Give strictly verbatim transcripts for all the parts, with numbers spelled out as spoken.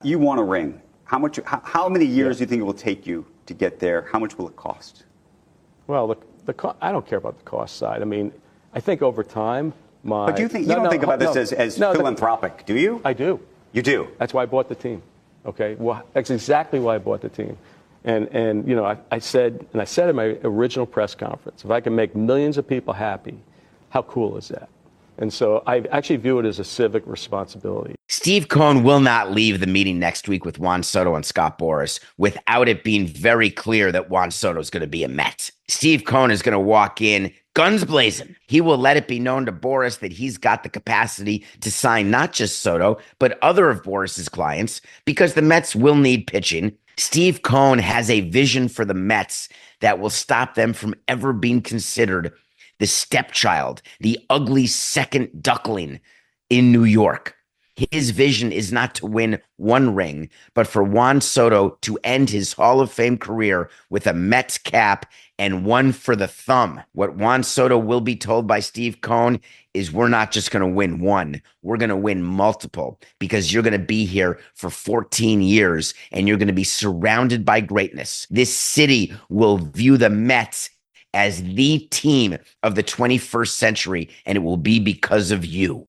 You want a ring. How much? How, how many years Yeah. do you think it will take you to get there? How much will it cost? Well, the, the co- I don't care about the cost side. I mean, I think over time, my. But do you think you no, don't no, think about this no, as, as no, the- philanthropic, do you? I do. You do. That's why I bought the team. Okay, well, that's exactly why I bought the team. And and you know, I, I said, and I said in my original press conference, if I can make millions of people happy, how cool is that? And so I actually view it as a civic responsibility. Steve Cohen will not leave the meeting next week with Juan Soto and Scott Boras without it being very clear that Juan Soto is going to be a Met. Steve Cohen is going to walk in guns blazing. He will let it be known to Boras that he's got the capacity to sign not just Soto, but other of Boras's clients, because the Mets will need pitching. Steve Cohen has a vision for the Mets that will stop them from ever being considered the stepchild, the ugly second duckling in New York. His vision is not to win one ring, but for Juan Soto to end his Hall of Fame career with a Mets cap and one for the thumb. What Juan Soto will be told by Steve Cohen is, we're not just going to win one, we're going to win multiple, because you're going to be here for fourteen years and you're going to be surrounded by greatness. This city will view the Mets as the team of the twenty-first century, and it will be because of you.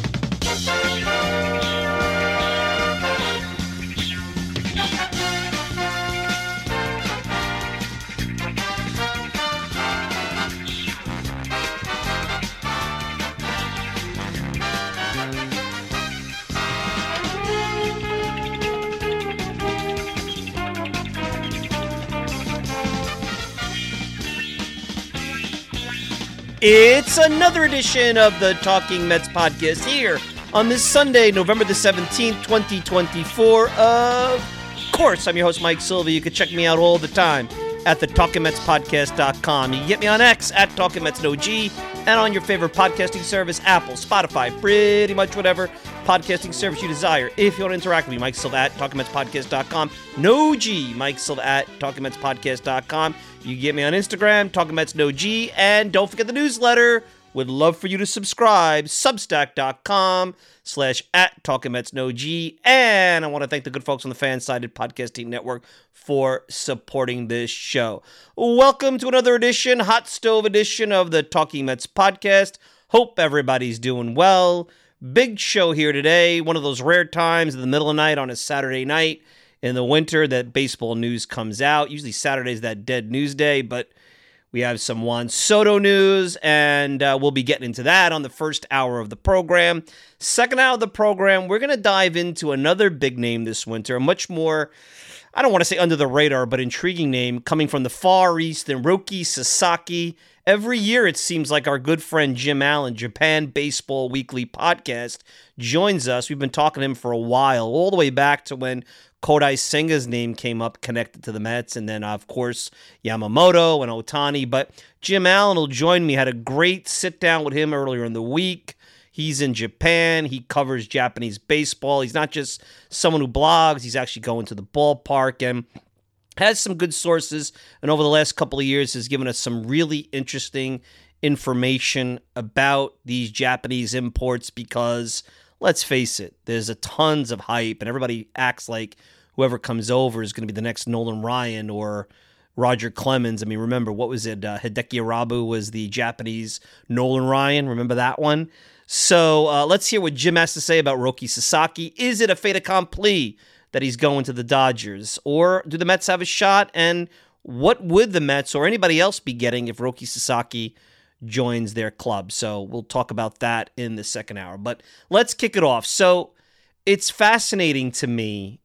It's another edition of the Talking Mets podcast here on this Sunday, November the seventeenth, twenty twenty-four. Of course, I'm your host, Mike Silva. You can check me out all the time at the talking mets podcast dot com. You can get me on X at Talking Mets No G and on your favorite podcasting service, Apple, Spotify, pretty much whatever podcasting service you desire. If you want to interact with me, Mike Silva at talking mets podcast dot com. No G, Mike Silva at talking mets podcast dot com. You can get me on Instagram, Talking Mets No G, and don't forget the newsletter. Would love for you to subscribe, substack dot com slash at Talking Mets No G. And I want to thank the good folks on the Fan-Sided Podcasting Network for supporting this show. Welcome to another edition, hot stove edition of the Talking Mets podcast. Hope everybody's doing well. Big show here today. One of those rare times in the middle of the night on a Saturday night in the winter that baseball news comes out. Usually Saturday's that dead news day, but we have some Juan Soto news, and uh, we'll be getting into that on the first hour of the program. Second hour of the program, we're going to dive into another big name this winter, a much more, I don't want to say under the radar, but intriguing name coming from the Far East, and Roki Sasaki. Every year, it seems like our good friend Jim Allen, Japan Baseball Weekly podcast, joins us. We've been talking to him for a while, all the way back to when Kodai Senga's name came up connected to the Mets, and then, of course, Yamamoto and Ohtani. But Jim Allen will join me. Had a great sit-down with him earlier in the week. He's in Japan. He covers Japanese baseball. He's not just someone who blogs. He's actually going to the ballpark and has some good sources, and over the last couple of years has given us some really interesting information about these Japanese imports, because let's face it, there's a tons of hype, and everybody acts like whoever comes over is going to be the next Nolan Ryan or Roger Clemens. I mean, remember, what was it? Uh, Hideki Arabu was the Japanese Nolan Ryan. Remember that one? So uh, let's hear what Jim has to say about Roki Sasaki. Is it a fait accompli that he's going to the Dodgers, or do the Mets have a shot? And what would the Mets or anybody else be getting if Roki Sasaki joins their club? So we'll talk about that in the second hour. But let's kick it off. So it's fascinating to me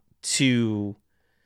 to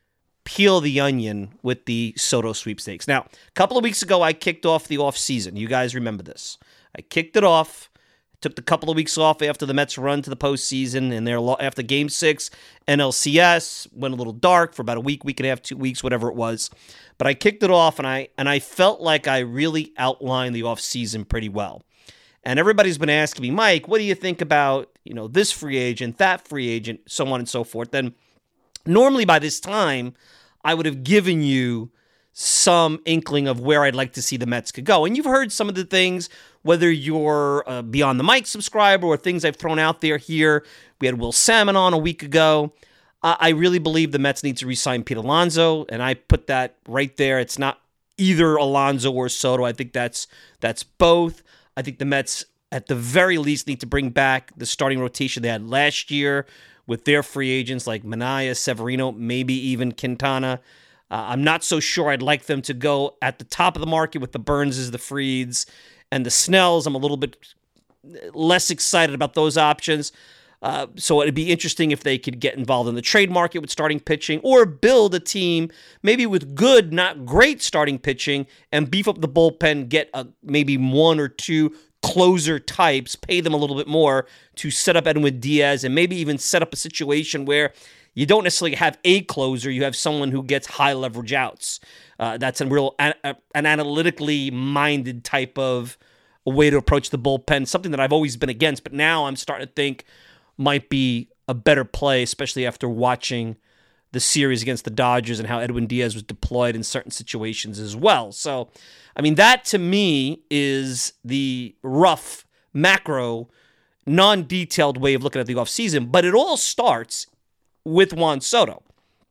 peel the onion with the Soto sweepstakes. Now, a couple of weeks ago, I kicked off the offseason. You guys remember this. I kicked it off. Took the couple of weeks off after the Mets run to the postseason, and they're after Game Six, N L C S went a little dark for about a week, week and a half, two weeks, whatever it was. But I kicked it off, and I and I felt like I really outlined the offseason pretty well. And everybody's been asking me, Mike, what do you think about, you know, this free agent, that free agent, so on and so forth? Then normally by this time, I would have given you some inkling of where I'd like to see the Mets could go. And you've heard some of the things, whether you're a Beyond the Mic subscriber or things I've thrown out there here. We had Will Salmon on a week ago. I, I really believe the Mets need to re-sign Pete Alonso, and I put that right there. It's not either Alonso or Soto. I think that's that's both. I think the Mets, at the very least, need to bring back the starting rotation they had last year with their free agents like Manaea, Severino, maybe even Quintana. Uh, I'm not so sure I'd like them to go at the top of the market with the Burnses, the Frieds, and the Snells. I'm a little bit less excited about those options. Uh, so it'd be interesting if they could get involved in the trade market with starting pitching or build a team maybe with good, not great starting pitching and beef up the bullpen, get a, maybe one or two closer types, pay them a little bit more to set up Edwin Diaz and maybe even set up a situation where you don't necessarily have a closer, you have someone who gets high leverage outs. Uh, that's a real an, an analytically minded type of a way to approach the bullpen, something that I've always been against, but now I'm starting to think might be a better play, especially after watching the series against the Dodgers and how Edwin Diaz was deployed in certain situations as well. So, I mean, that to me is the rough, macro, non-detailed way of looking at the offseason, but it all starts with Juan Soto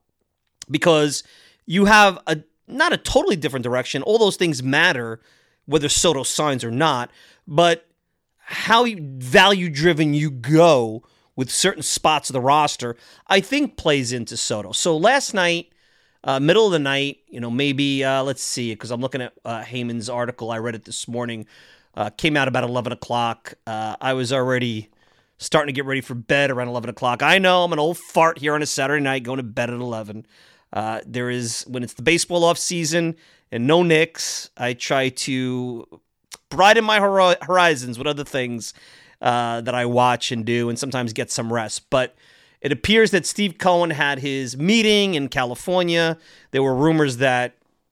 because you have a not a totally different direction. All those things matter, whether Soto signs or not, but how value-driven you go with certain spots of the roster, I think plays into Soto. So last night, uh, middle of the night, you know, maybe, uh, let's see, because I'm looking at uh, Heyman's article. I read it this morning. Uh, came out about eleven o'clock. Uh, I was already starting to get ready for bed around eleven o'clock. I know I'm an old fart here on a Saturday night going to bed at eleven. Uh, there is, when it's the baseball off season and no Knicks, I try to broaden my hor- horizons with other things uh, that I watch and do and sometimes get some rest. But it appears that Steve Cohen had his meeting in California. There were rumors that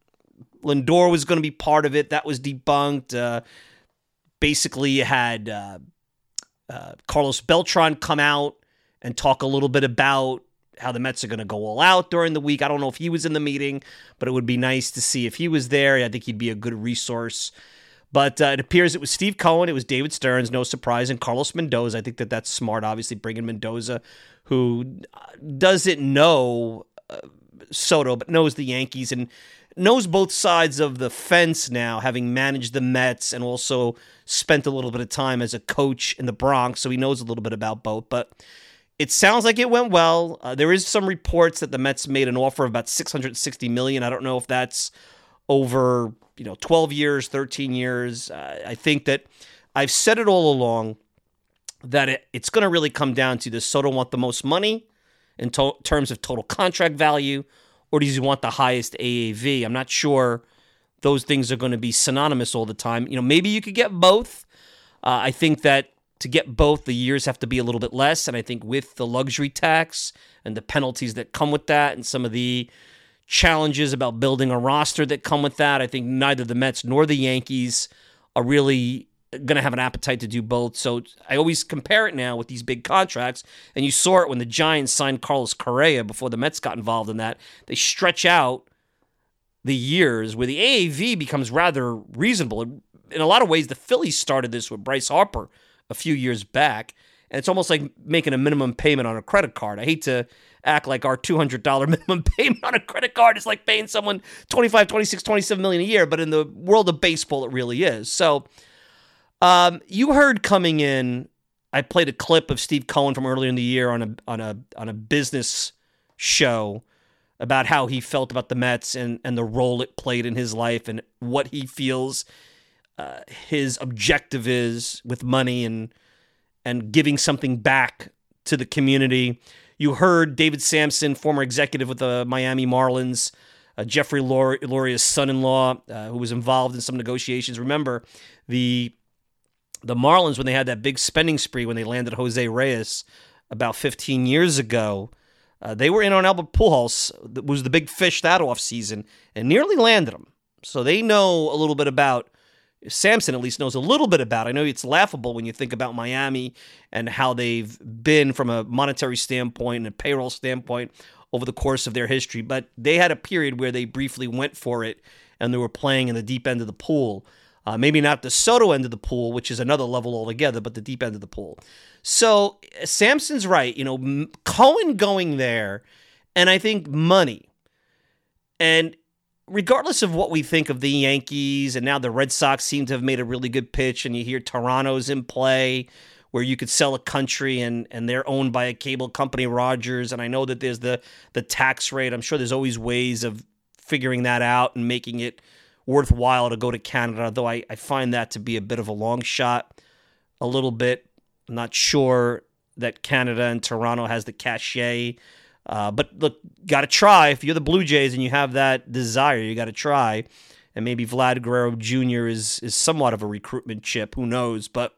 Lindor was going to be part of it. That was debunked. Uh, basically, you had uh, uh, Carlos Beltran come out and talk a little bit about how the Mets are going to go all out during the week. I don't know if he was in the meeting, but it would be nice to see if he was there. I think he'd be a good resource. But uh, it appears it was Steve Cohen, it was David Stearns, no surprise, and Carlos Mendoza. I think that that's smart, obviously, bringing Mendoza, who doesn't know uh, Soto, but knows the Yankees and knows both sides of the fence now, having managed the Mets and also spent a little bit of time as a coach in the Bronx, so he knows a little bit about both. But it sounds like it went well. Uh, there is some reports that the Mets made an offer of about six hundred sixty million dollars. I don't know if that's over, you know, twelve years, thirteen years. Uh, I think that I've said it all along that it, it's going to really come down to, does Soto want the most money in to- terms of total contract value, or does he want the highest A A V? I'm not sure those things are going to be synonymous all the time. You know, maybe you could get both. Uh, I think that to get both, the years have to be a little bit less, and I think with the luxury tax and the penalties that come with that and some of the challenges about building a roster that come with that, I think neither the Mets nor the Yankees are really going to have an appetite to do both. So I always compare it now with these big contracts, and you saw it when the Giants signed Carlos Correa before the Mets got involved in that. They stretch out the years where the A A V becomes rather reasonable. In a lot of ways, the Phillies started this with Bryce Harper a few years back, and it's almost like making a minimum payment on a credit card. I hate to act like our two hundred dollars minimum payment on a credit card is like paying someone twenty-five, twenty-six, twenty-seven million a year, but in the world of baseball, it really is. So um, you heard coming in, I played a clip of Steve Cohen from earlier in the year on a on a on a business show about how he felt about the Mets and, and the role it played in his life and what he feels uh, his objective is with money and and giving something back to the community. You heard David Sampson, former executive with the Miami Marlins, uh, Jeffrey Loria's son-in-law, uh, who was involved in some negotiations. Remember, the the Marlins, when they had that big spending spree when they landed Jose Reyes about fifteen years ago, uh, they were in on Albert Pujols, that was the big fish that offseason, and nearly landed him. So they know a little bit about, Sampson at least knows a little bit about. I know it's laughable when you think about Miami and how they've been from a monetary standpoint and a payroll standpoint over the course of their history, but they had a period where they briefly went for it and they were playing in the deep end of the pool. Uh, maybe not the Soto end of the pool, which is another level altogether, but the deep end of the pool. So Samson's right. You know, Cohen going there, and I think money. And regardless of what we think of the Yankees, and now the Red Sox seem to have made a really good pitch, and you hear Toronto's in play, where you could sell a country and and they're owned by a cable company, Rogers. And I know that there's the the tax rate. I'm sure there's always ways of figuring that out and making it worthwhile to go to Canada, though I, I find that to be a bit of a long shot, a little bit. I'm not sure that Canada and Toronto has the cachet. Uh, but look, got to try. If you're the Blue Jays and you have that desire, you got to try. And maybe Vlad Guerrero Junior is is somewhat of a recruitment chip. Who knows? But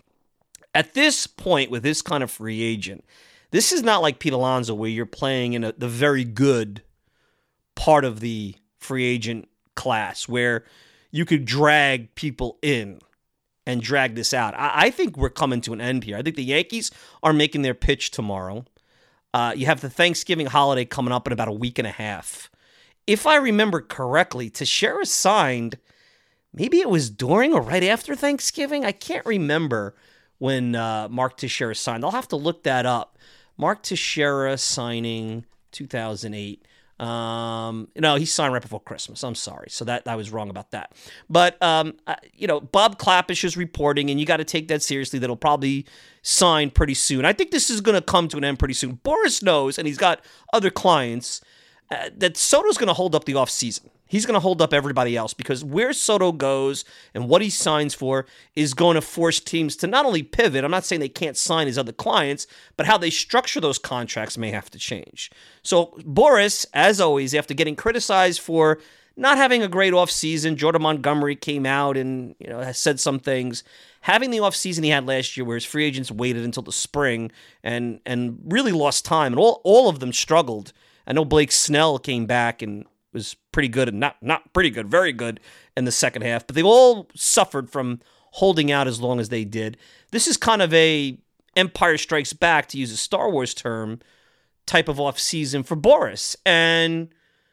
at this point, with this kind of free agent, this is not like Pete Alonso where you're playing in a, the very good part of the free agent class where you could drag people in and drag this out. I, I think we're coming to an end here. I think the Yankees are making their pitch tomorrow. Uh, you have the Thanksgiving holiday coming up in about a week and a half. If I remember correctly, Teixeira signed, maybe it was during or right after Thanksgiving. I can't remember when uh, Mark Teixeira signed. I'll have to look that up. Mark Teixeira signing two thousand eight. Um, no, he signed right before Christmas. I'm sorry. So that I was wrong about that. But, um, uh, you know, Bob Klapisch is reporting, and you got to take that seriously. That'll probably sign pretty soon. I think this is going to come to an end pretty soon. Boris knows, and he's got other clients, uh, that Soto's going to hold up the offseason. He's going to hold up everybody else because where Soto goes and what he signs for is going to force teams to not only pivot. I'm not saying they can't sign his other clients, but how they structure those contracts may have to change. So Boris, as always, after getting criticized for not having a great offseason, Jordan Montgomery came out and, you know, has said some things. Having the offseason he had last year where his free agents waited until the spring and and really lost time, and all, all of them struggled. I know Blake Snell came back and was pretty good, and not not pretty good, very good in the second half. But they all suffered from holding out as long as they did. This is kind of a Empire Strikes Back, to use a Star Wars term, type of offseason for Boris. And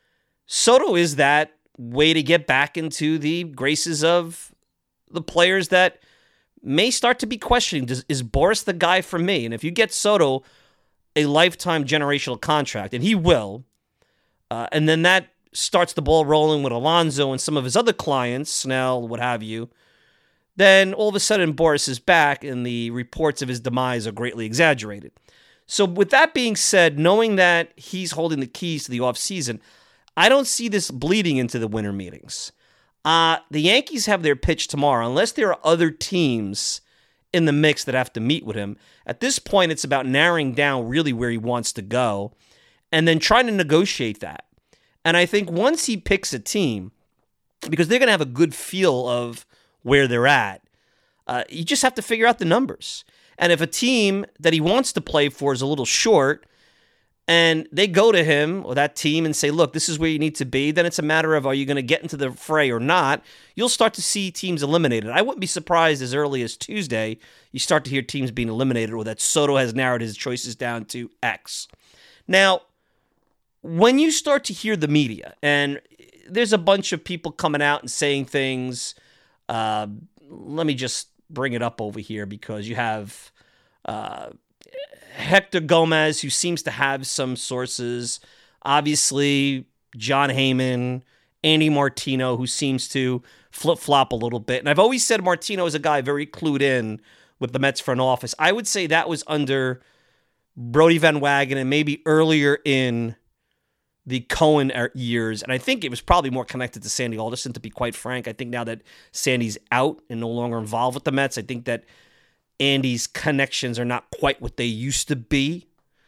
Soto is that way to get back into the graces of the players that may start to be questioning, does, is Boris the guy for me? And if you get Soto a lifetime generational contract, and he will, uh, and then that starts the ball rolling with Alonso and some of his other clients, Snell, what have you, then all of a sudden Boris is back and the reports of his demise are greatly exaggerated. So with that being said, knowing that he's holding the keys to the offseason, I don't see this bleeding into the winter meetings. Uh, the Yankees have their pitch tomorrow, unless there are other teams in the mix that have to meet with him. At this point, it's about narrowing down really where he wants to go and then trying to negotiate that. And I think once he picks a team, because they're going to have a good feel of where they're at, uh, you just have to figure out the numbers. And if a team that he wants to play for is a little short, and they go to him or that team and say, look, this is where you need to be, then it's a matter of, are you going to get into the fray or not? You'll start to see teams eliminated. I wouldn't be surprised as early as Tuesday, you start to hear teams being eliminated, or that Soto has narrowed his choices down to X. Now, when you start to hear the media, and there's a bunch of people coming out and saying things, uh, let me just bring it up over here because you have uh, Hector Gomez, who seems to have some sources. Obviously, John Heyman, Andy Martino, who seems to flip-flop a little bit. And I've always said Martino is a guy very clued in with the Mets front office. I would say that was under Brodie Van Wagenen and maybe earlier in the Cohen years, and I think it was probably more connected to Sandy Alderson, to be quite frank. I think now that Sandy's out and no longer involved with the Mets, I think that Andy's connections are not quite what they used to be,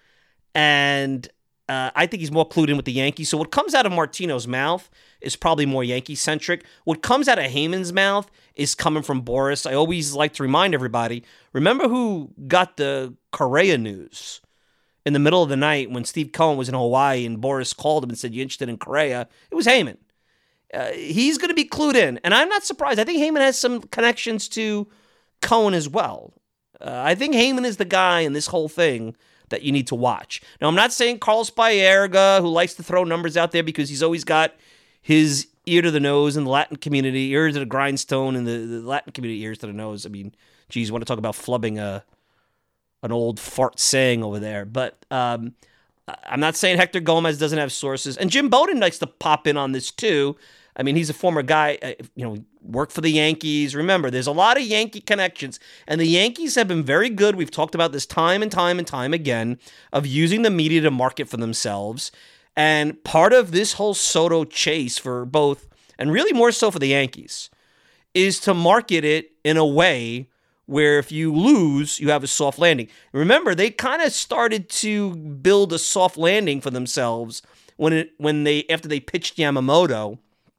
and uh, I think he's more clued in with the Yankees. So what comes out of Martino's mouth is probably more Yankee-centric. What comes out of Heyman's mouth is coming from Boris. I always like to remind everybody, remember who got the Correa news in the middle of the night when Steve Cohen was in Hawaii and Boris called him and said, you interested in Correa? It was Heyman. Uh, he's going to be clued in. And I'm not surprised. I think Heyman has some connections to Cohen as well. Uh, I think Heyman is the guy in this whole thing that you need to watch. Now, I'm not saying Carlos Baerga, who likes to throw numbers out there because he's always got his ear to the nose in the Latin community, ear to the grindstone in the, the Latin community, ears to the nose. I mean, geez, want to talk about flubbing a an old fart saying over there. But um, I'm not saying Hector Gomez doesn't have sources. And Jim Bowden likes to pop in on this too. I mean, he's a former guy, uh, you know, worked for the Yankees. Remember, there's a lot of Yankee connections, and the Yankees have been very good. We've talked about this time and time and time again of using the media to market for themselves. And part of this whole Soto chase for both, and really more so for the Yankees, is to market it in a way where if you lose, you have a soft landing. Remember, they kind of started to build a soft landing for themselves when it when they after they pitched Yamamoto,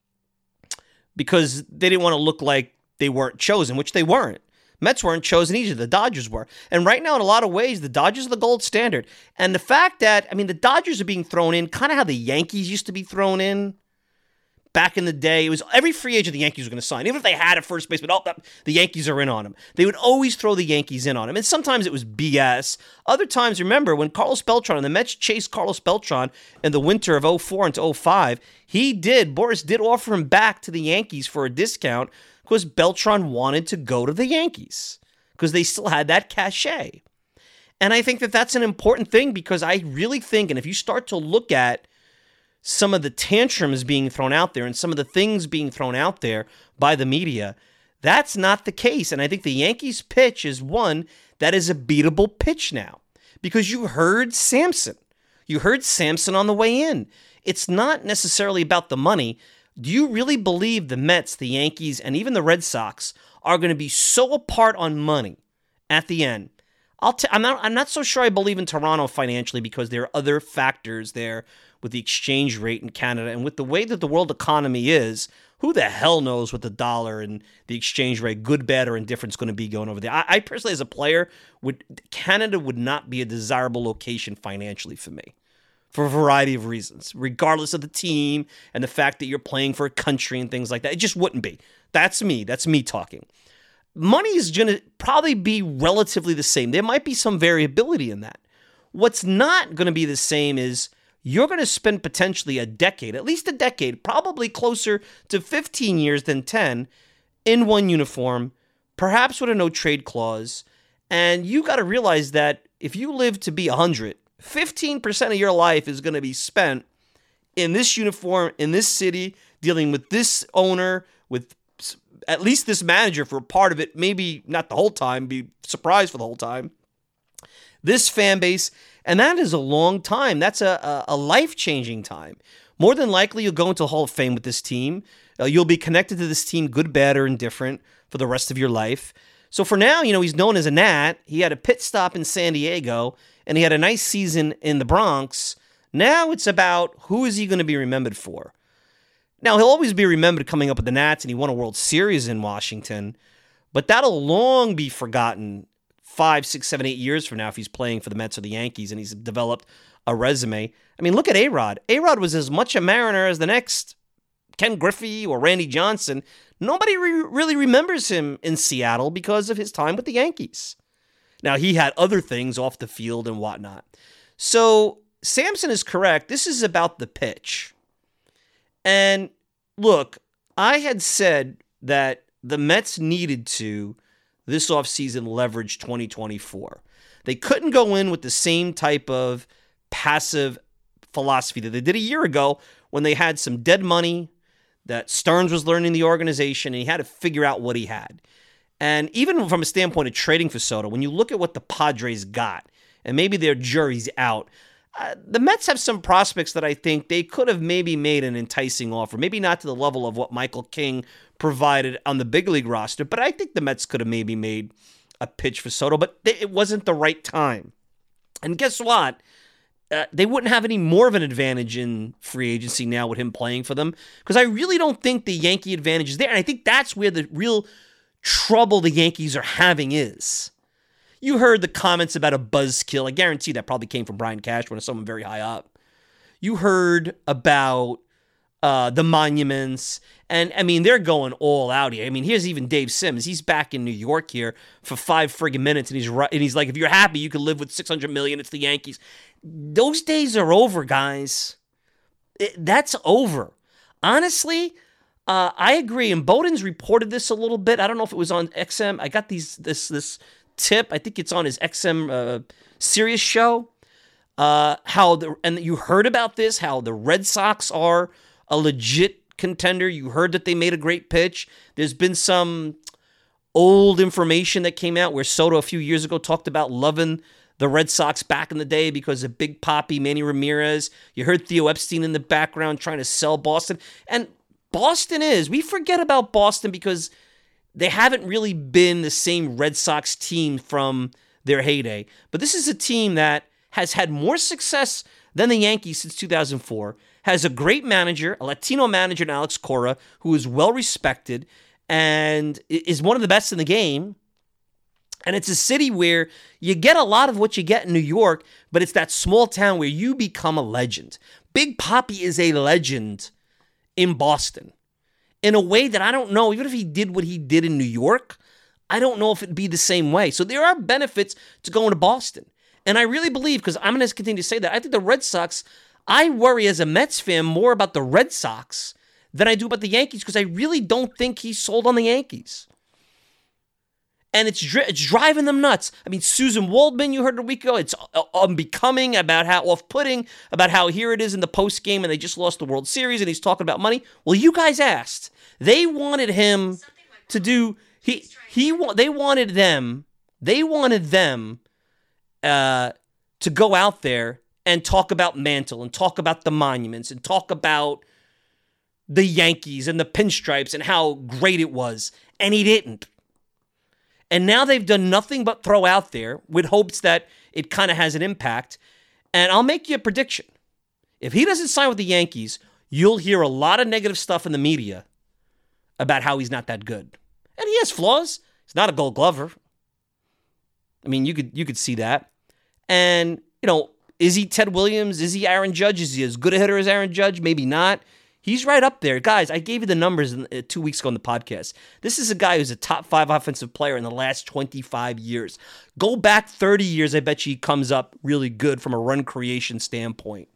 because they didn't want to look like they weren't chosen, which they weren't. Mets weren't chosen either. The Dodgers were. And right now, in a lot of ways, the Dodgers are the gold standard. And the fact that, I mean, the Dodgers are being thrown in kind of how the Yankees used to be thrown in back in the day. It was every free agent the Yankees were going to sign. Even if they had a first baseman, oh, the Yankees are in on him. They would always throw the Yankees in on him. And sometimes it was B S. Other times, remember, when Carlos Beltran, and the Mets chased Carlos Beltran in the winter of oh four into oh five, he did, Boris did offer him back to the Yankees for a discount because Beltran wanted to go to the Yankees because they still had that cachet. And I think that that's an important thing because I really think, and if you start to look at some of the tantrums being thrown out there and some of the things being thrown out there by the media, that's not the case. And I think the Yankees pitch is one that is a beatable pitch now because you heard Samson. You heard Samson on the way in. It's not necessarily about the money. Do you really believe the Mets, the Yankees, and even the Red Sox are going to be so apart on money at the end? I'll t- I'm not. I'm not so sure I believe in Toronto financially because there are other factors there with the exchange rate in Canada and with the way that the world economy is. Who the hell knows what the dollar and the exchange rate, good, bad, or indifferent, is going to be going over there? I, I personally, as a player, would Canada would not be a desirable location financially for me, for a variety of reasons, regardless of the team and the fact that you're playing for a country and things like that. It just wouldn't be. That's me. That's me talking. Money is going to probably be relatively the same. There might be some variability in that. What's not going to be the same is you're going to spend potentially a decade, at least a decade, probably closer to fifteen years than ten, in one uniform, perhaps with a no-trade clause. And you got to realize that if you live to be one hundred, fifteen percent of your life is going to be spent in this uniform, in this city, dealing with this owner, with at least this manager for part of it, maybe not the whole time, be surprised for the whole time. This fan base, and that is a long time. That's a, a, a life-changing time. More than likely, you'll go into the Hall of Fame with this team. Uh, you'll be connected to this team, good, bad, or indifferent, for the rest of your life. So for now, you know, he's known as a Nat. He had a pit stop in San Diego, and he had a nice season in the Bronx. Now it's about who is he going to be remembered for. Now, he'll always be remembered coming up with the Nats, and he won a World Series in Washington, but that'll long be forgotten five, six, seven, eight years from now if he's playing for the Mets or the Yankees and he's developed a resume. I mean, look at A-Rod. A-Rod was as much a Mariner as the next Ken Griffey or Randy Johnson. Nobody re- really remembers him in Seattle because of his time with the Yankees. Now, he had other things off the field and whatnot. So, Samson is correct. This is about the pitch. And look, I had said that the Mets needed to, this offseason, leverage twenty twenty-four. They couldn't go in with the same type of passive philosophy that they did a year ago when they had some dead money that Stearns was learning the organization and he had to figure out what he had. And even from a standpoint of trading for Soto, when you look at what the Padres got, and maybe their jury's out, uh, the Mets have some prospects that I think they could have maybe made an enticing offer. Maybe not to the level of what Michael King provided on the big league roster, but I think the Mets could have maybe made a pitch for Soto, but they, it wasn't the right time. And guess what? Uh, they wouldn't have any more of an advantage in free agency now with him playing for them because I really don't think the Yankee advantage is there. And I think that's where the real trouble the Yankees are having is. You heard the comments about a buzzkill. I guarantee that probably came from Brian Cashman or someone very high up. You heard about uh, the monuments. And, I mean, they're going all out here. I mean, here's even Dave Sims. He's back in New York here for five friggin' minutes, and he's and he's like, if you're happy, you can live with six hundred million dollars. It's the Yankees. Those days are over, guys. It, that's over. Honestly, Uh, I agree, and Bowden's reported this a little bit. I don't know if it was on X M. I got these this this tip. I think it's on his X M uh, Sirius show. Uh, how the and you heard about this? How the Red Sox are a legit contender. You heard that they made a great pitch. There's been some old information that came out where Soto a few years ago talked about loving the Red Sox back in the day because of Big Papi, Manny Ramirez. You heard Theo Epstein in the background trying to sell Boston. And Boston is, we forget about Boston because they haven't really been the same Red Sox team from their heyday. But this is a team that has had more success than the Yankees since two thousand four, has a great manager, a Latino manager in Alex Cora, who is well respected and is one of the best in the game. And it's a city where you get a lot of what you get in New York, but it's that small town where you become a legend. Big Papi is a legend in Boston in a way that I don't know, even if he did what he did in New York, I don't know if it'd be the same way. So there are benefits to going to Boston. And I really believe, because I'm going to continue to say that, I think the Red Sox, I worry as a Mets fan more about the Red Sox than I do about the Yankees because I really don't think he's sold on the Yankees. And it's dri- it's driving them nuts. I mean, Susan Waldman, you heard a week ago, it's unbecoming about how off-putting, about how here it is in the postgame and they just lost the World Series and he's talking about money. Well, you guys asked. They wanted him to do, he he they wanted them, they wanted them uh, to go out there and talk about Mantle and talk about the monuments and talk about the Yankees and the pinstripes and how great it was. And he didn't. And now they've done nothing but throw out there with hopes that it kind of has an impact. And I'll make you a prediction. If he doesn't sign with the Yankees, you'll hear a lot of negative stuff in the media about how he's not that good. And he has flaws. He's not a Gold Glover. I mean, you could you could see that. And, you know, is he Ted Williams? Is he Aaron Judge? Is he as good a hitter as Aaron Judge? Maybe not. He's right up there. Guys, I gave you the numbers in, uh, two weeks ago on the podcast. This is a guy who's a top five offensive player in the last twenty-five years. Go back thirty years, I bet you he comes up really good from a run creation standpoint.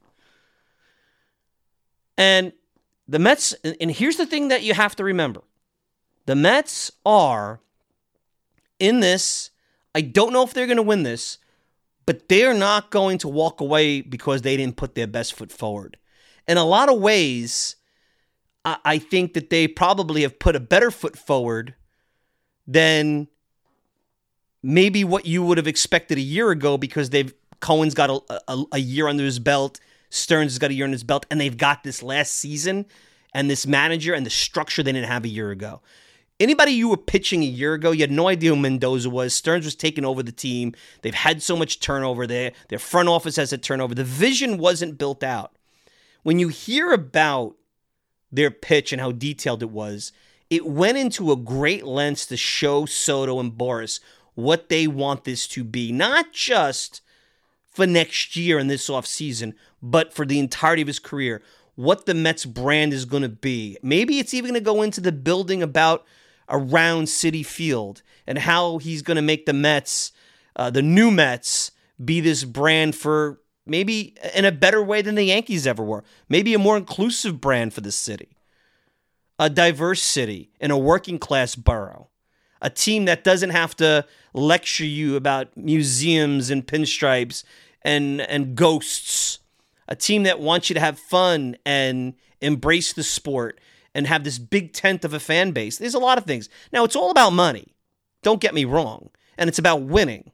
And the Mets, and here's the thing that you have to remember. The Mets are in this. I don't know if they're going to win this, but they're not going to walk away because they didn't put their best foot forward. In a lot of ways, I think that they probably have put a better foot forward than maybe what you would have expected a year ago because they've Cohen's got a, a, a year under his belt, Stearns has got a year under his belt, and they've got this last season and this manager and the structure they didn't have a year ago. Anybody you were pitching a year ago, you had no idea who Mendoza was. Stearns was taking over the team. They've had so much turnover there. Their front office has a turnover. The vision wasn't built out. When you hear about their pitch and how detailed it was, it went into a great lengths to show Soto and Boris what they want this to be. Not just for next year and this offseason, but for the entirety of his career. What the Mets brand is going to be. Maybe it's even going to go into the building about around Citi Field and how he's going to make the Mets, uh, the new Mets, be this brand for maybe in a better way than the Yankees ever were. Maybe a more inclusive brand for the city. A diverse city in a working class borough. A team that doesn't have to lecture you about museums and pinstripes and, and ghosts. A team that wants you to have fun and embrace the sport and have this big tent of a fan base. There's a lot of things. Now, it's all about money. Don't get me wrong. And it's about winning.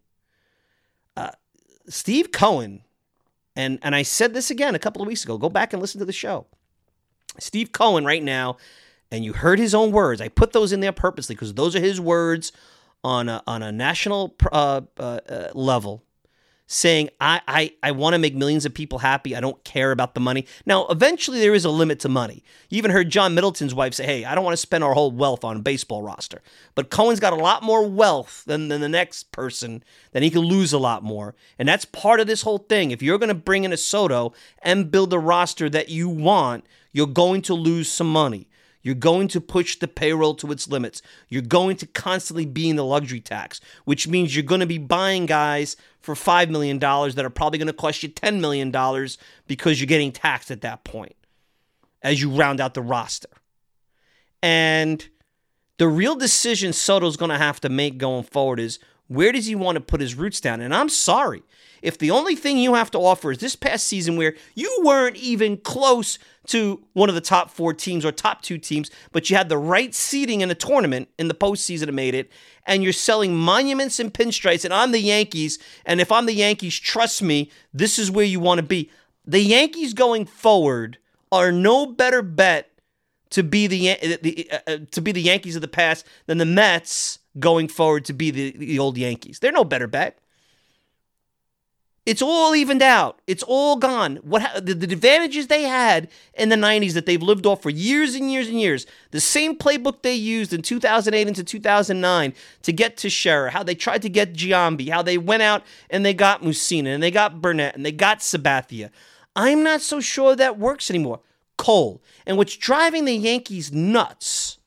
Uh, Steve Cohen, And and I said this again a couple of weeks ago. Go back and listen to the show. Steve Cohen right now, and you heard his own words. I put those in there purposely because those are his words on a, on a national uh, uh, uh, level, saying, I, I, I want to make millions of people happy. I don't care about the money. Now, eventually there is a limit to money. You even heard John Middleton's wife say, hey, I don't want to spend our whole wealth on a baseball roster. But Cohen's got a lot more wealth than, than the next person, then he can lose a lot more. And that's part of this whole thing. If you're going to bring in a Soto and build a roster that you want, you're going to lose some money. You're going to push the payroll to its limits. You're going to constantly be in the luxury tax, which means you're going to be buying guys for five million dollars that are probably going to cost you ten million dollars because you're getting taxed at that point as you round out the roster. And the real decision Soto's going to have to make going forward is, where does he want to put his roots down? And I'm sorry, if the only thing you have to offer is this past season where you weren't even close to one of the top four teams or top two teams, but you had the right seeding in the tournament in the postseason and made it, and you're selling monuments and pinstripes, and I'm the Yankees, and if I'm the Yankees, trust me, this is where you want to be. The Yankees going forward are no better bet to be the, the uh, to be the Yankees of the past than the Mets going forward to be the, the old Yankees. They're no better bet. It's all evened out. It's all gone. What the, the advantages they had in the nineties that they've lived off for years and years and years. The same playbook they used in two thousand eight into two thousand nine to get Teixeira, how they tried to get Giambi, how they went out and they got Mussina and they got Burnett and they got Sabathia. I'm not so sure that works anymore. Cole. And what's driving the Yankees nuts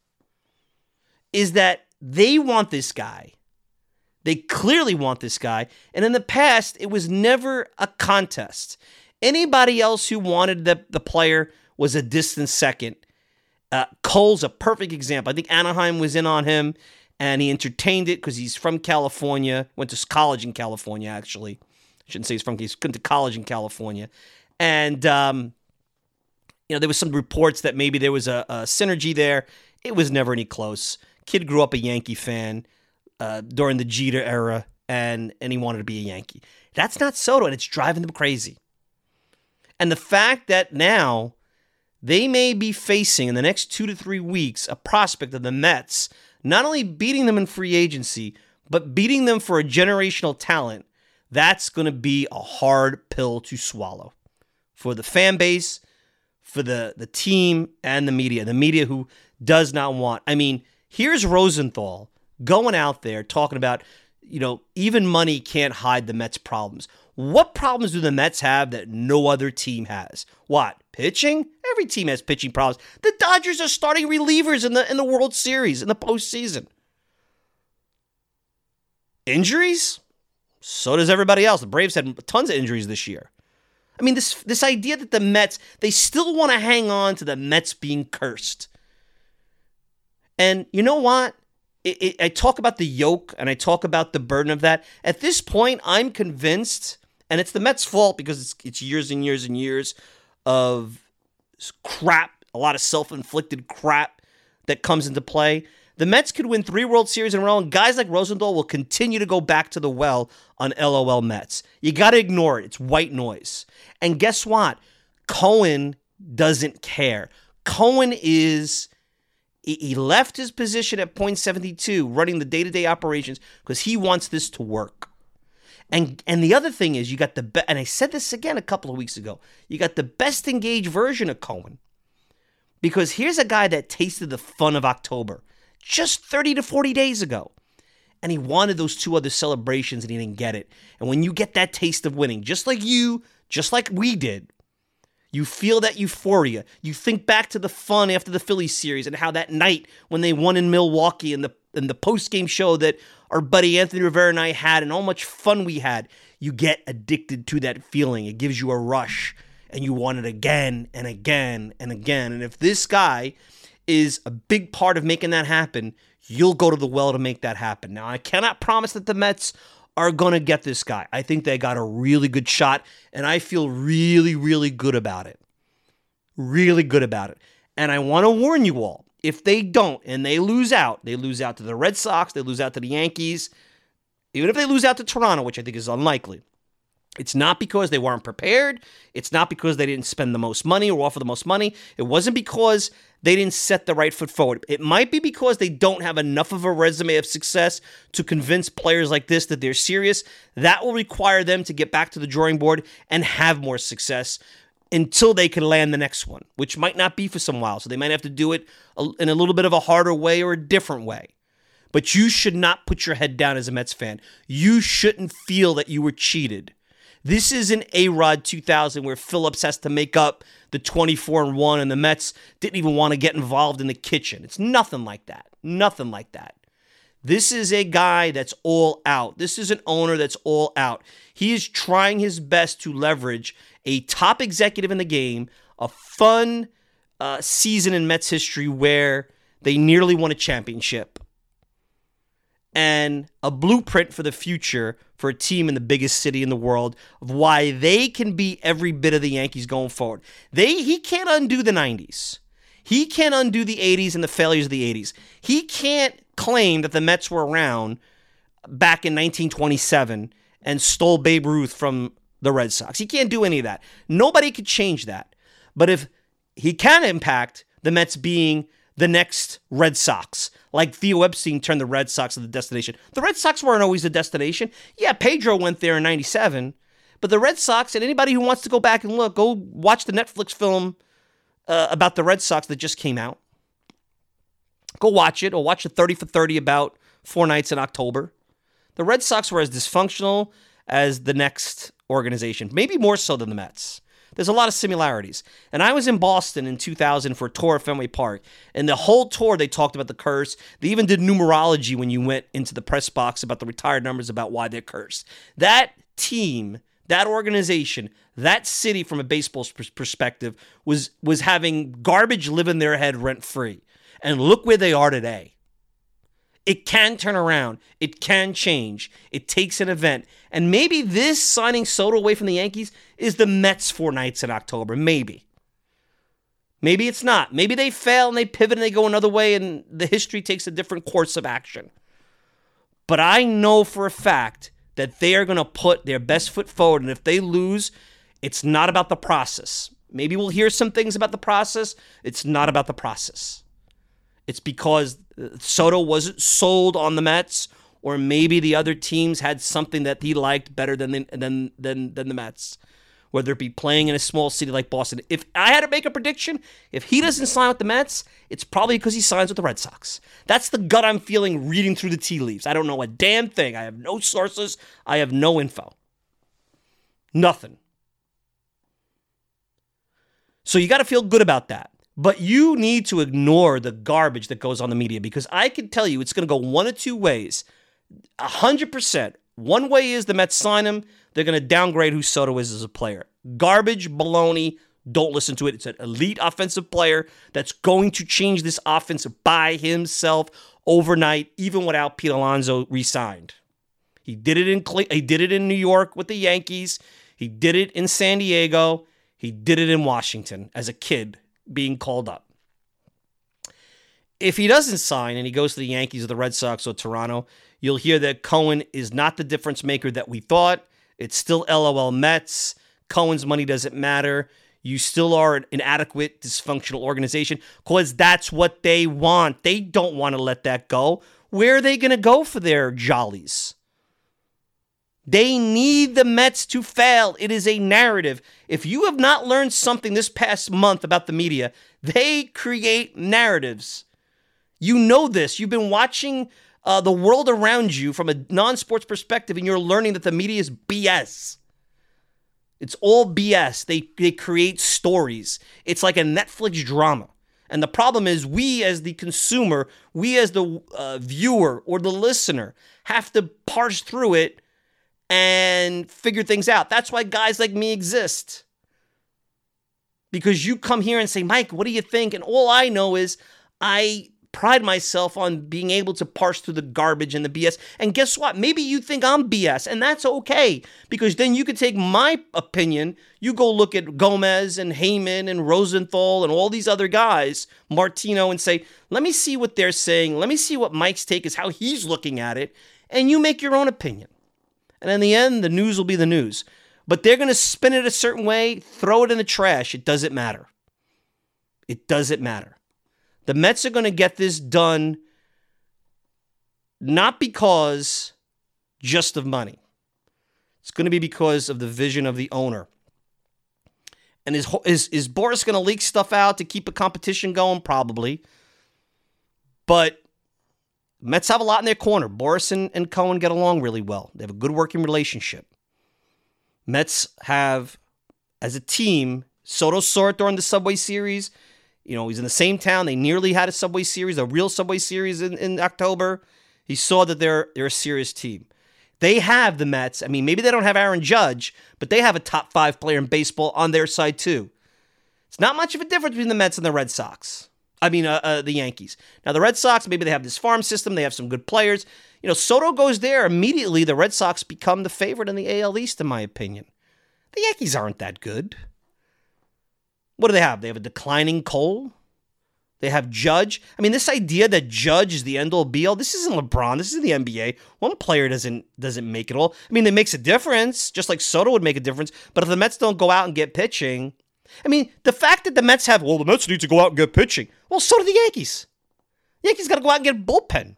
is that they want this guy. They clearly want this guy. And in the past, it was never a contest. Anybody else who wanted the, the player was a distant second. Uh, Cole's a perfect example. I think Anaheim was in on him, and he entertained it because he's from California. Went to college in California, actually. I shouldn't say he's from, he's went to college in California. And, um, you know, there was some reports that maybe there was a, a synergy there. It was never any close. Kid grew up a Yankee fan uh, during the Jeter era, and, and he wanted to be a Yankee. That's not Soto, and it's driving them crazy. And the fact that now they may be facing in the next two to three weeks a prospect of the Mets not only beating them in free agency, but beating them for a generational talent, that's going to be a hard pill to swallow for the fan base, for the, the team, and the media. The media who does not want. I mean, here's Rosenthal going out there talking about, you know, even money can't hide the Mets' problems. What problems do the Mets have that no other team has? What? Pitching? Every team has pitching problems. The Dodgers are starting relievers in the in the World Series, in the postseason. Injuries? So does everybody else. The Braves had tons of injuries this year. I mean, this this idea that the Mets, they still want to hang on to the Mets being cursed. And you know what? It, it, I talk about the yoke and I talk about the burden of that. At this point, I'm convinced, and it's the Mets' fault because it's, it's years and years and years of crap, a lot of self-inflicted crap that comes into play. The Mets could win three World Series in a row, and guys like Rosenthal will continue to go back to the well on LOL Mets. You got to ignore it. It's white noise. And guess what? Cohen doesn't care. Cohen is... He left his position at point seven two, running the day-to-day operations, because he wants this to work. And and the other thing is, you got the be- and I said this again a couple of weeks ago. You got the best engaged version of Cohen, because here's a guy that tasted the fun of October just thirty to forty days ago, and he wanted those two other celebrations, and he didn't get it. And when you get that taste of winning, just like you, just like we did. You feel that euphoria. You think back to the fun after the Phillies series and how that night when they won in Milwaukee and the and the post-game show that our buddy Anthony Rivera and I had and how much fun we had. You get addicted to that feeling. It gives you a rush and you want it again and again and again. And if this guy is a big part of making that happen, you'll go to the well to make that happen. Now, I cannot promise that the Mets are going to get this guy. I think they got a really good shot, and I feel really, really good about it. Really good about it. And I want to warn you all, if they don't and they lose out, they lose out to the Red Sox, they lose out to the Yankees, even if they lose out to Toronto, which I think is unlikely, it's not because they weren't prepared. It's not because they didn't spend the most money or offer the most money. It wasn't because they didn't set the right foot forward. It might be because they don't have enough of a resume of success to convince players like this that they're serious. That will require them to get back to the drawing board and have more success until they can land the next one, which might not be for some while. So they might have to do it in a little bit of a harder way or a different way. But you should not put your head down as a Mets fan. You shouldn't feel that you were cheated. This isn't A-Rod two thousand where Phillips has to make up the twenty-four and one and the Mets didn't even want to get involved in the kitchen. It's nothing like that. Nothing like that. This is a guy that's all out. This is an owner that's all out. He is trying his best to leverage a top executive in the game, a fun uh, season in Mets history where They nearly won a championship. And a blueprint for the future for a team in the biggest city in the world of why they can be every bit of the Yankees going forward. They He can't undo the nineties. He can't undo the eighties and the failures of the eighties. He can't claim that the Mets were around back in nineteen twenty-seven and stole Babe Ruth from the Red Sox. He can't do any of that. Nobody could change that. But if he can impact the Mets being the next Red Sox, like Theo Epstein turned the Red Sox to the destination. The Red Sox weren't always the destination. Yeah, Pedro went there in ninety-seven, but the Red Sox, and anybody who wants to go back and look, go watch the Netflix film uh, about the Red Sox that just came out. Go watch it, or watch the thirty for thirty about four nights in October. The Red Sox were as dysfunctional as the next organization, maybe more so than the Mets. There's a lot of similarities. And I was in Boston in two thousand for a tour of Fenway Park. And the whole tour, they talked about the curse. They even did numerology when you went into the press box about the retired numbers, about why they're cursed. That team, that organization, that city from a baseball perspective was, was having garbage live in their head rent-free. And look where they are today. It can turn around. It can change. It takes an event. And maybe this signing Soto away from the Yankees is the Mets four nights in October. Maybe. Maybe it's not. Maybe they fail and they pivot and they go another way and the history takes a different course of action. But I know for a fact that they are going to put their best foot forward. And if they lose, it's not about the process. Maybe we'll hear some things about the process. It's not about the process. It's because Soto wasn't sold on the Mets, or maybe the other teams had something that he liked better than the, than than than the Mets, whether it be playing in a small city like Boston. If I had to make a prediction, if he doesn't sign with the Mets, it's probably because he signs with the Red Sox. That's the gut I'm feeling reading through the tea leaves. I don't know a damn thing. I have no sources. I have no info. Nothing. So you got to feel good about that. But you need to ignore the garbage that goes on the media, because I can tell you it's going to go one of two ways. one hundred percent. One way is the Mets sign him. They're going to downgrade who Soto is as a player. Garbage, baloney. Don't listen to it. It's an elite offensive player that's going to change this offense by himself overnight, even without Pete Alonso re-signed. He did it in Cle- he did it in New York with the Yankees. He did it in San Diego. He did it in Washington as a kid, being called up. If he doesn't sign and he goes to the Yankees or the Red Sox or Toronto, you'll hear that Cohen is not the difference maker that we thought. It's still L O L Mets. Cohen's money doesn't matter. You still are an inadequate, dysfunctional organization, because that's what they want. They don't want to let that go. Where are they going to go for their jollies? They need the Mets to fail. It is a narrative. If you have not learned something this past month about the media, they create narratives. You know this. You've been watching uh, the world around you from a non-sports perspective, and you're learning that the media is B S. It's all B S. They, they create stories. It's like a Netflix drama. And the problem is we as the consumer, we as the uh, viewer or the listener have to parse through it and figure things out. That's why guys like me exist. Because you come here and say, Mike, what do you think? And all I know is I pride myself on being able to parse through the garbage and the B S. And guess what? Maybe you think I'm B S, and that's okay. Because then you could take my opinion, you go look at Gomez and Heyman and Rosenthal and all these other guys, Martino, and say, let me see what they're saying. Let me see what Mike's take is, how he's looking at it. And you make your own opinion. And in the end, the news will be the news. But they're going to spin it a certain way, throw it in the trash. It doesn't matter. It doesn't matter. The Mets are going to get this done not because just of money. It's going to be because of the vision of the owner. And is, is, is Boras going to leak stuff out to keep a competition going? Probably. But Mets have a lot in their corner. Boras and, and Cohen get along really well. They have a good working relationship. Mets have, as a team, Soto saw it during the Subway Series. You know, he's in the same town. They nearly had a Subway Series, a real Subway Series in, in October. He saw that they're, they're a serious team. They have the Mets. I mean, maybe they don't have Aaron Judge, but they have a top five player in baseball on their side too. It's not much of a difference between the Mets and the Red Sox. I mean, uh, uh, the Yankees. Now, the Red Sox, maybe they have this farm system. They have some good players. You know, Soto goes there. Immediately, the Red Sox become the favorite in the A L East, in my opinion. The Yankees aren't that good. What do they have? They have a declining Cole. They have Judge. I mean, this idea that Judge is the end-all, be-all, this isn't LeBron. This is the N B A. One player doesn't doesn't make it all. I mean, it makes a difference, just like Soto would make a difference. But if the Mets don't go out and get pitching, I mean, the fact that the Mets have, well, the Mets need to go out and get pitching. Well, so do the Yankees. The Yankees got to go out and get a bullpen.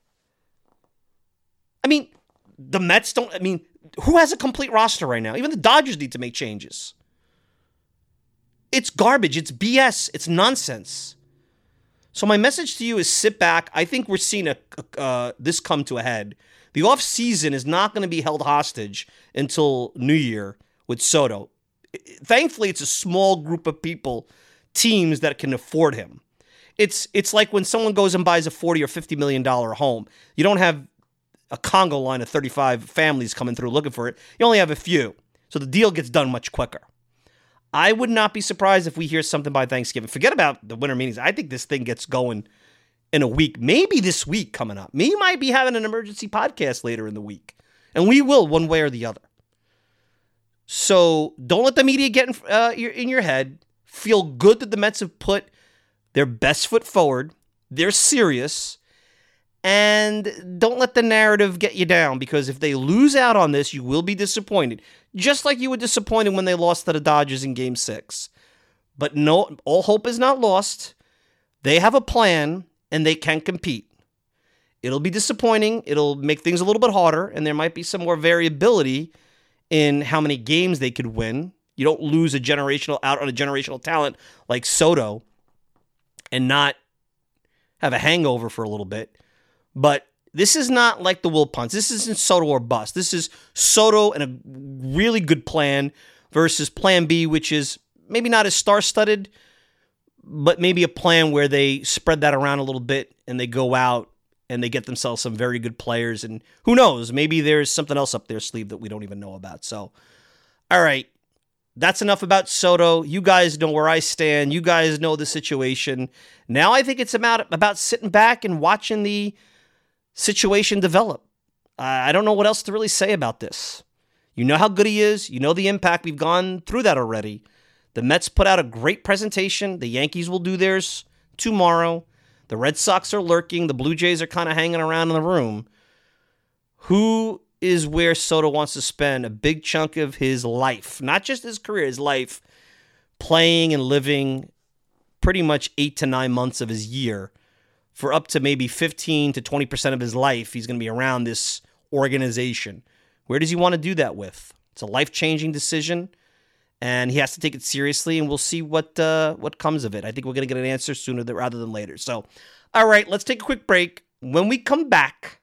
I mean, the Mets don't, I mean, who has a complete roster right now? Even the Dodgers need to make changes. It's garbage. It's B S. It's nonsense. So my message to you is sit back. I think we're seeing a, uh, this come to a head. The offseason is not going to be held hostage until New Year with Soto. Thankfully, it's a small group of people, teams that can afford him. It's it's like when someone goes and buys a forty or fifty million dollar home. You don't have a Congo line of thirty-five families coming through looking for it. You only have a few. So the deal gets done much quicker. I would not be surprised if we hear something by Thanksgiving. Forget about the winter meetings. I think this thing gets going in a week, maybe this week coming up. Me might be having an emergency podcast later in the week. And we will, one way or the other. So don't let the media get in, uh, in your head. Feel good that the Mets have put their best foot forward. They're serious. And don't let the narrative get you down, because if they lose out on this, you will be disappointed. Just like you were disappointed when they lost to the Dodgers in Game six. But no, all hope is not lost. They have a plan, and they can compete. It'll be disappointing. It'll make things a little bit harder, and there might be some more variability in how many games they could win. You don't lose a generational out on a generational talent like Soto and not have a hangover for a little bit. But this is not like the Will Punts. This isn't Soto or bust. This is Soto and a really good plan versus plan B, which is maybe not as star-studded, but maybe a plan where they spread that around a little bit and they go out and they get themselves some very good players. And who knows, maybe there's something else up their sleeve that we don't even know about. So, all right, that's enough about Soto. You guys know where I stand. You guys know the situation. Now I think it's about, about sitting back and watching the situation develop. Uh, I don't know what else to really say about this. You know how good he is. You know the impact. We've gone through that already. The Mets put out a great presentation. The Yankees will do theirs tomorrow. The Red Sox are lurking. The Blue Jays are kind of hanging around in the room. Who is where Soto wants to spend a big chunk of his life, not just his career, his life, playing and living pretty much eight to nine months of his year. For up to maybe fifteen to twenty percent of his life, he's going to be around this organization. Where does he want to do that with? It's a life-changing decision, and he has to take it seriously, and we'll see what uh, what comes of it. I think we're going to get an answer sooner than, rather than later. So, all right, let's take a quick break. When we come back,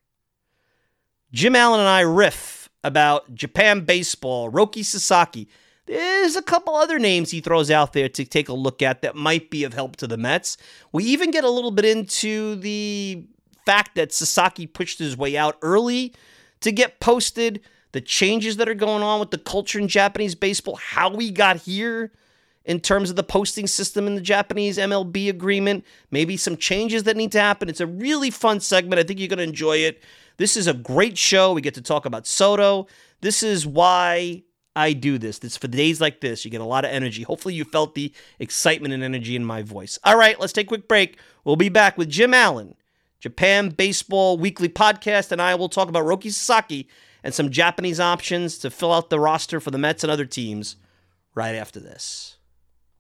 Jim Allen and I riff about Japan baseball, Roki Sasaki. There's a couple other names he throws out there to take a look at that might be of help to the Mets. We even get a little bit into the fact that Sasaki pushed his way out early to get posted, the changes that are going on with the culture in Japanese baseball, how we got here in terms of the posting system in the Japanese M L B agreement, maybe some changes that need to happen. It's a really fun segment. I think you're going to enjoy it. This is a great show. We get to talk about Soto. This is why I do this. It's for days like this. You get a lot of energy. Hopefully you felt the excitement and energy in my voice. All right, let's take a quick break. We'll be back with Jim Allen, Japan Baseball Weekly Podcast, and I will talk about Roki Sasaki and some Japanese options to fill out the roster for the Mets and other teams right after this.